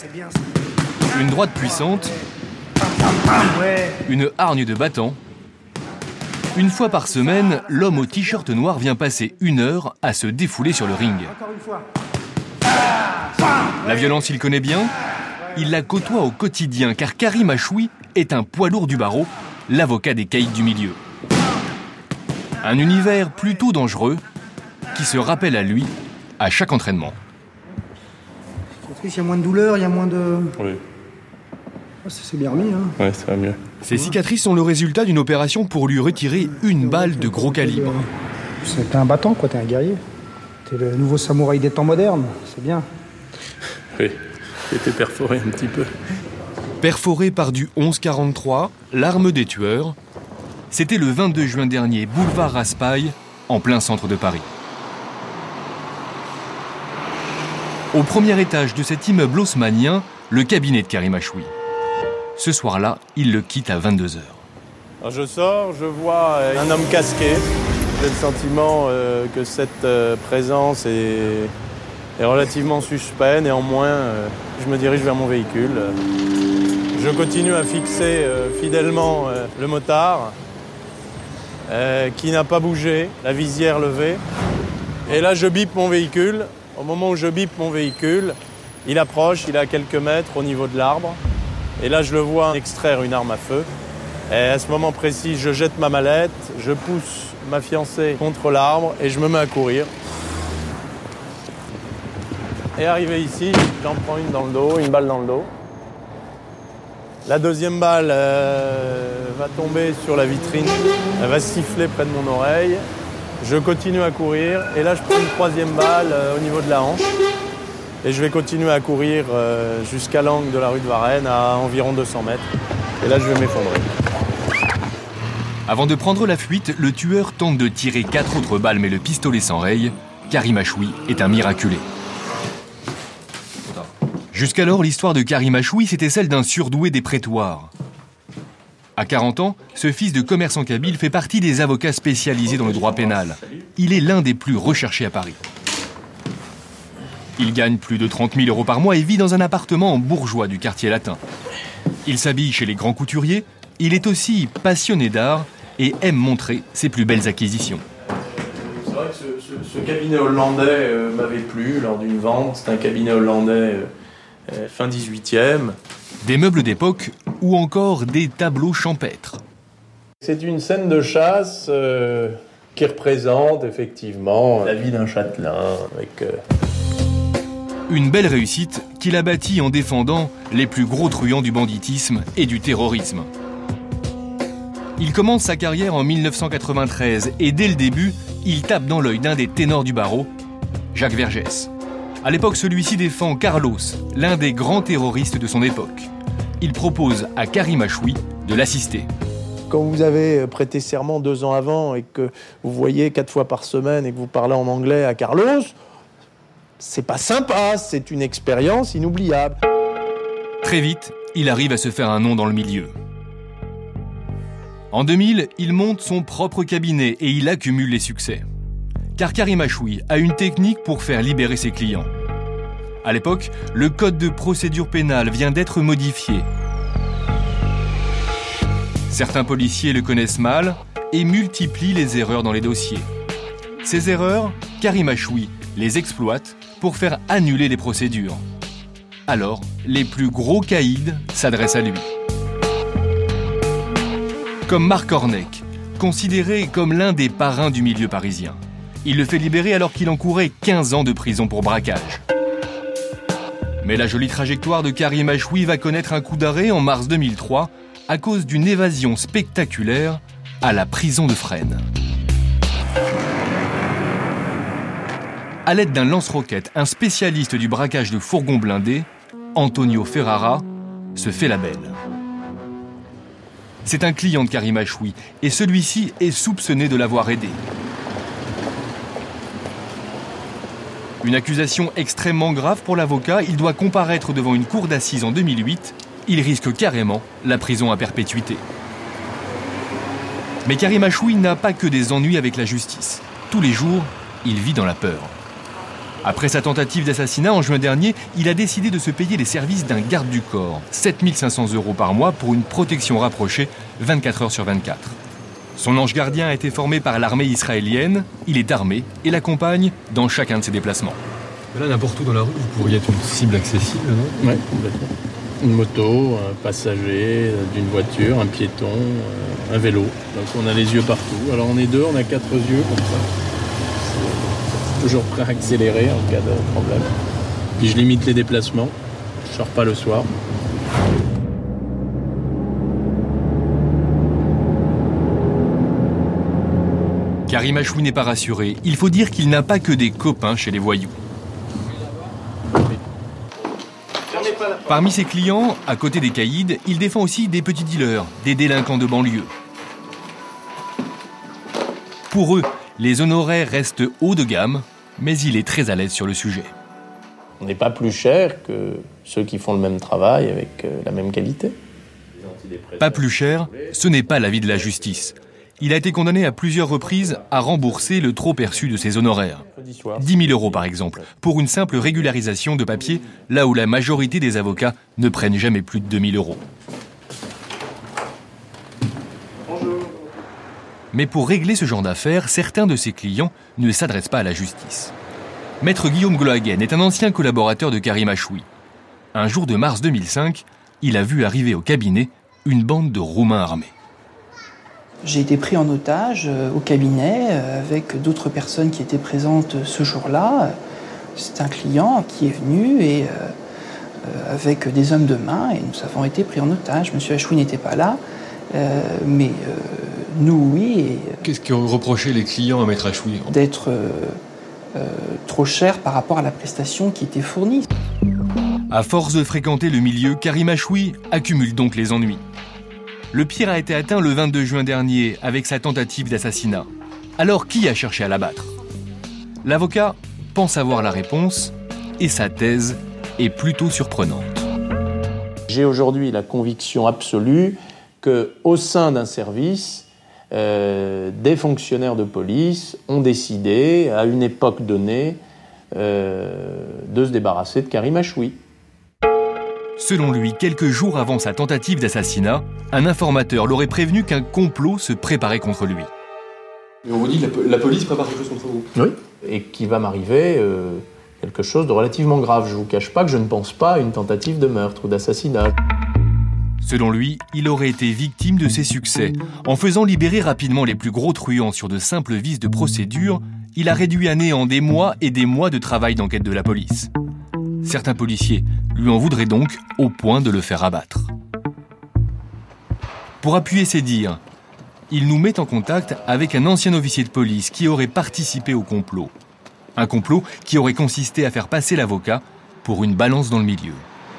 Une droite puissante, une hargne de battant. Une fois par semaine, l'homme au t-shirt noir vient passer 1 heure à se défouler sur le ring. La violence, il connaît bien. Il la côtoie au quotidien, car Karim Achoui est un poids lourd du barreau, l'avocat des caïds du milieu. Un univers plutôt dangereux qui se rappelle à lui à chaque entraînement. Il y a moins de douleur, il y a moins de... Oui. C'est bien remis, hein. Ouais, ça va mieux. Ces cicatrices sont le résultat d'une opération pour lui retirer une balle de gros calibre. T'es un battant, quoi, t'es un guerrier. T'es le nouveau samouraï des temps modernes, c'est bien. Oui, j'ai été perforé un petit peu. Perforé par du 11-43, l'arme des tueurs, c'était le 22 juin dernier, boulevard Raspail, en plein centre de Paris. Au premier étage de cet immeuble haussmannien, le cabinet de Karim Achoui. Ce soir-là, il le quitte à 22h. Alors je sors, je vois un homme casqué. J'ai le sentiment que cette présence est relativement suspecte. Néanmoins, je me dirige vers mon véhicule. Je continue à fixer fidèlement le motard qui n'a pas bougé, la visière levée. Et là, je bipe mon véhicule. Au moment où je bipe mon véhicule, il approche, il est à quelques mètres au niveau de l'arbre. Et là, je le vois extraire une arme à feu. Et à ce moment précis, je jette ma mallette, je pousse ma fiancée contre l'arbre et je me mets à courir. Et arrivé ici, j'en prends une dans le dos, une balle dans le dos. La deuxième balle va tomber sur la vitrine, elle va siffler près de mon oreille. Je continue à courir et là, je prends une troisième balle au niveau de la hanche. Et je vais continuer à courir jusqu'à l'angle de la rue de Varennes, à environ 200 mètres. Et là, je vais m'effondrer. Avant de prendre la fuite, le tueur tente de tirer 4 autres balles, mais le pistolet s'enraye. Karim Achoui est un miraculé. Jusqu'alors, l'histoire de Karim Achoui, c'était celle d'un surdoué des prétoires. À 40 ans, ce fils de commerçant kabyle fait partie des avocats spécialisés dans le droit pénal. Il est l'un des plus recherchés à Paris. Il gagne plus de 30 000 € par mois et vit dans un appartement en bourgeois du quartier latin. Il s'habille chez les grands couturiers, il est aussi passionné d'art et aime montrer ses plus belles acquisitions. C'est vrai que ce cabinet hollandais m'avait plu lors d'une vente. C'est un cabinet hollandais fin 18e. Des meubles d'époque ou encore des tableaux champêtres. C'est une scène de chasse qui représente effectivement la vie d'un châtelain avec... Une belle réussite qu'il a bâtie en défendant les plus gros truands du banditisme et du terrorisme. Il commence sa carrière en 1993 et dès le début, il tape dans l'œil d'un des ténors du barreau, Jacques Vergès. À l'époque, celui-ci défend Carlos, l'un des grands terroristes de son époque. Il propose à Karim Achoui de l'assister. Quand vous avez prêté serment 2 ans avant et que vous voyez 4 fois par semaine et que vous parlez en anglais à Carlos, c'est pas sympa, c'est une expérience inoubliable. Très vite, il arrive à se faire un nom dans le milieu. En 2000, il monte son propre cabinet et il accumule les succès. Car Karim Achoui a une technique pour faire libérer ses clients. À l'époque, le code de procédure pénale vient d'être modifié. Certains policiers le connaissent mal et multiplient les erreurs dans les dossiers. Ces erreurs, Karim Achoui les exploite pour faire annuler les procédures. Alors, les plus gros caïds s'adressent à lui. Comme Marc Ornec, considéré comme l'un des parrains du milieu parisien. Il le fait libérer alors qu'il encourait 15 ans de prison pour braquage. Mais la jolie trajectoire de Karim Achoui va connaître un coup d'arrêt en mars 2003 à cause d'une évasion spectaculaire à la prison de Fresnes. À l'aide d'un lance-roquettes, un spécialiste du braquage de fourgons blindés, Antonio Ferrara, se fait la belle. C'est un client de Karim Achoui et celui-ci est soupçonné de l'avoir aidé. Une accusation extrêmement grave pour l'avocat, il doit comparaître devant une cour d'assises en 2008. Il risque carrément la prison à perpétuité. Mais Karim Achoui n'a pas que des ennuis avec la justice. Tous les jours, il vit dans la peur. Après sa tentative d'assassinat en juin dernier, il a décidé de se payer les services d'un garde du corps, 7 500 € par mois pour une protection rapprochée 24 heures sur 24. Son ange gardien a été formé par l'armée israélienne, il est armé et l'accompagne dans chacun de ses déplacements. Là, n'importe où dans la rue, vous pourriez être une cible accessible, non? Oui, complètement. Une moto, un passager d'une voiture, un piéton, un vélo. Donc on a les yeux partout. Alors on est deux, on a 4 yeux comme ça. C'est toujours prêt à accélérer en cas de problème. Puis je limite les déplacements. Je sors pas le soir. Karim Achoui n'est pas rassuré. Il faut dire qu'il n'a pas que des copains chez les voyous. Parmi ses clients, à côté des caïds, il défend aussi des petits dealers, des délinquants de banlieue. Pour eux, les honoraires restent haut de gamme, mais il est très à l'aise sur le sujet. On n'est pas plus cher que ceux qui font le même travail avec la même qualité. Pas plus cher, ce n'est pas l'avis de la justice. Il a été condamné à plusieurs reprises à rembourser le trop perçu de ses honoraires. 10 000 € par exemple, pour une simple régularisation de papier, là où la majorité des avocats ne prennent jamais plus de 2 000 €. Mais pour régler ce genre d'affaires, certains de ses clients ne s'adressent pas à la justice. Maître Guillaume Glohagen est un ancien collaborateur de Karim Achoui. Un jour de mars 2005, il a vu arriver au cabinet une bande de Roumains armés. J'ai été pris en otage au cabinet avec d'autres personnes qui étaient présentes ce jour-là. C'est un client qui est venu et avec des hommes de main et nous avons été pris en otage. Monsieur Achoui n'était pas là, mais nous, oui. Et, qu'est-ce que reprochaient les clients à Maître Achoui? D'être trop cher par rapport à la prestation qui était fournie. À force de fréquenter le milieu, Karim Achoui accumule donc les ennuis. Le pire a été atteint le 22 juin dernier avec sa tentative d'assassinat. Alors qui a cherché à l'abattre? L'avocat pense avoir la réponse et sa thèse est plutôt surprenante. J'ai aujourd'hui la conviction absolue qu'au sein d'un service, des fonctionnaires de police ont décidé, à une époque donnée, de se débarrasser de Karim Achoui. Selon lui, quelques jours avant sa tentative d'assassinat, un informateur l'aurait prévenu qu'un complot se préparait contre lui. Et on vous dit que la police prépare quelque chose contre vous? Oui. Et qu'il va m'arriver quelque chose de relativement grave. Je ne vous cache pas que je ne pense pas à une tentative de meurtre ou d'assassinat. Selon lui, il aurait été victime de ses succès. En faisant libérer rapidement les plus gros truands sur de simples vices de procédure, il a réduit à néant des mois et des mois de travail d'enquête de la police. Certains policiers lui en voudraient donc au point de le faire abattre. Pour appuyer ses dires, il nous met en contact avec un ancien officier de police qui aurait participé au complot. Un complot qui aurait consisté à faire passer l'avocat pour une balance dans le milieu.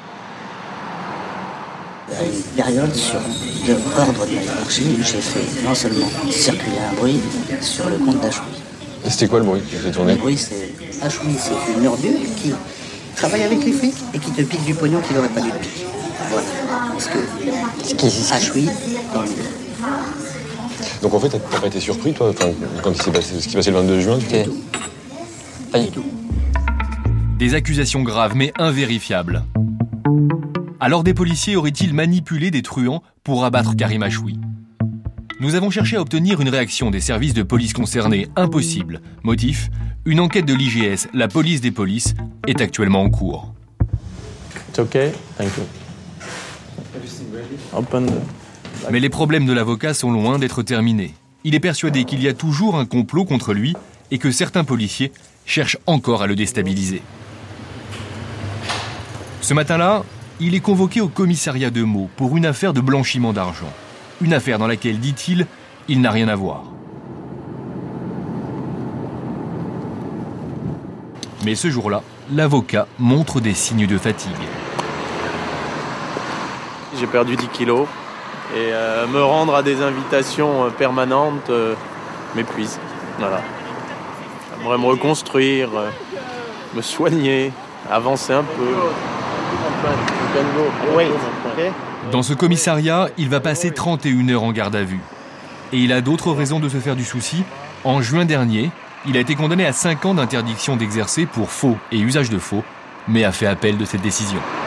À une période, sur l'ordre de la hiérarchie, j'ai fait non seulement circuler un bruit sur le compte d'Achoui. C'était quoi le bruit qui a fait tourner? Le bruit, c'est Achoui, c'est une ordure qui travaille avec les flics et qui te pique du pognon qu'il n'aurait pas dû te piquer. Voilà. Parce que Achoui, dans le... Donc en fait, t'as pas été surpris, toi, quand il s'est passé ce qui s'est passé le 22 juin? Pas du tout. Des accusations graves mais invérifiables. Alors des policiers auraient-ils manipulé des truands pour abattre Karim Achoui? Nous avons cherché à obtenir une réaction des services de police concernés. Impossible. Motif, une enquête de l'IGS, la police des polices, est actuellement en cours. It's okay, thank you. Open the... Mais les problèmes de l'avocat sont loin d'être terminés. Il est persuadé qu'il y a toujours un complot contre lui et que certains policiers cherchent encore à le déstabiliser. Ce matin-là, il est convoqué au commissariat de Meaux pour une affaire de blanchiment d'argent. Une affaire dans laquelle, dit-il, il n'a rien à voir. Mais ce jour-là, l'avocat montre des signes de fatigue. J'ai perdu 10 kilos et me rendre à des invitations permanentes m'épuise. Voilà. J'aimerais me reconstruire, me soigner, avancer un peu. Dans ce commissariat, il va passer 31 heures en garde à vue. Et il a d'autres raisons de se faire du souci. En juin dernier, Il a été condamné à 5 ans d'interdiction d'exercer pour faux et usage de faux, mais a fait appel de cette décision.